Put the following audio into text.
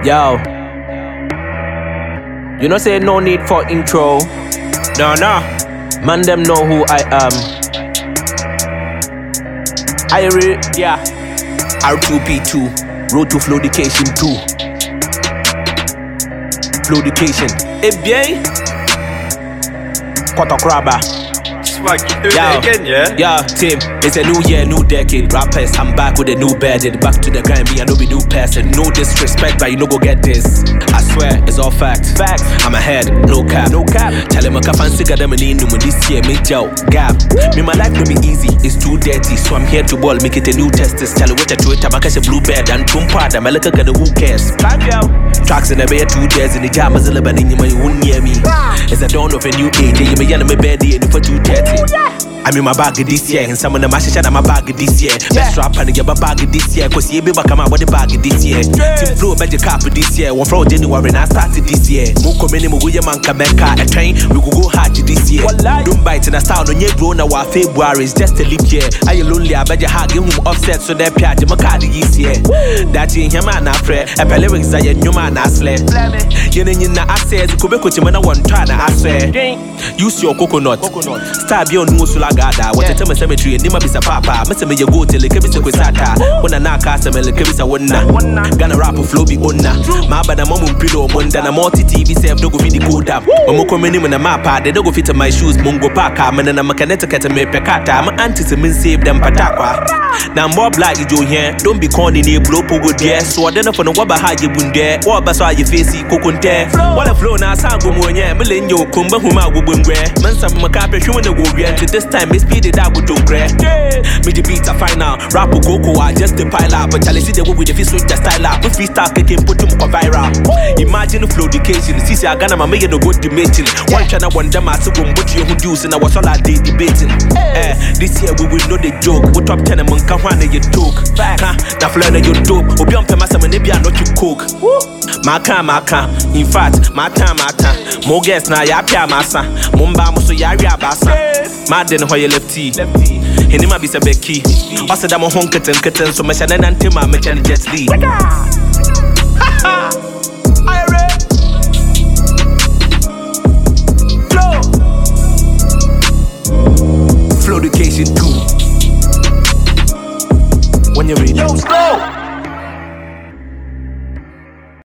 Yo, you know say no need for intro. No. Man them know who I am. Yeah. R2P2, Road to Flowdication 2. Flowdication. bien. Kotokraba. Swag, you do it again, yeah? Yeah, Tim, it's a new year, new decade. Rappers, I'm back with a new bedded. Back to the grind, me, I know we new person. No disrespect, but you know go get this. I swear, it's all facts. I'm ahead, no cap. Tell him I can't fancy got them in this year, make joke, gap. Me, my life no be easy, it's too dirty. So I'm here to ball, make it a new test. Tell you what I do it, I'm a blue bed and tumpa. I'm a look at who cares. Tracks in the bed 2 days in the jam, as a little bit in your won't near me. It's a dawn of a new age, you may yell me bed and for 2:30. I'm in my bag this year, and some of the mashes are my bag this year. Best rap and get my bag this year, cause you be back my body bag this year. Team Flow magic cap this year, one from January and I started this year. Moko many mo we man Kameka a train, we go hard this year. Don't bite in a style on your bro now February is just a leap year. Are you lonely? I bet you hard give him offset so that piaja Makadi this year. That in him and I pray, a lyrics are your man I slay. You know, I said, Kubeko Chimana one try to I swear. Use your coconut, stab your nose. What a time cemetery and Nima Bisa Papa, Mr. May go till the Kebisa Quisata. When I knock Castle, the Kebisa Wonna. Gonna rap of Floby Onna. My bad, a mom pillow, one than a multi TV self, don't go feed the code up. Moko minimum in a mapa, they don't go fit in my shoes, Mungo Paka, man, and I'm a Connecticut and me Pecata. I'm anti-semin save them Pataqua. Now, more black you do here, don't be calling a blow pogo dear. So I don't know for no wabba how you bun there, or Basa you face Coconte. What a flow now, Sango Monia, Melenio, Kumba Huma Wubungre, Mansa Macape, showing the warrior to this time, Miss Speedy that would do great. Me the beats are final, rap Goku, I just the pile up, but I see the way with the face with the style up. If we start kicking, put him viral. Imagine the Flowdication, see, I got my making a good debating. One channel, one them, I said, what you use, and I was all I did debating. This year we will know the joke. We top 10 among Kawana, you took. The flyer you dope, or beyond the master, maybe I not you cook. Maka, in fact, my time, more guests now, Yapia Massa, Mumba, so Yaria Bassa. Madden, how you lefty. He never be a Becky. Also, I'm a honket and kitten, so much and Antima, make any jet lead.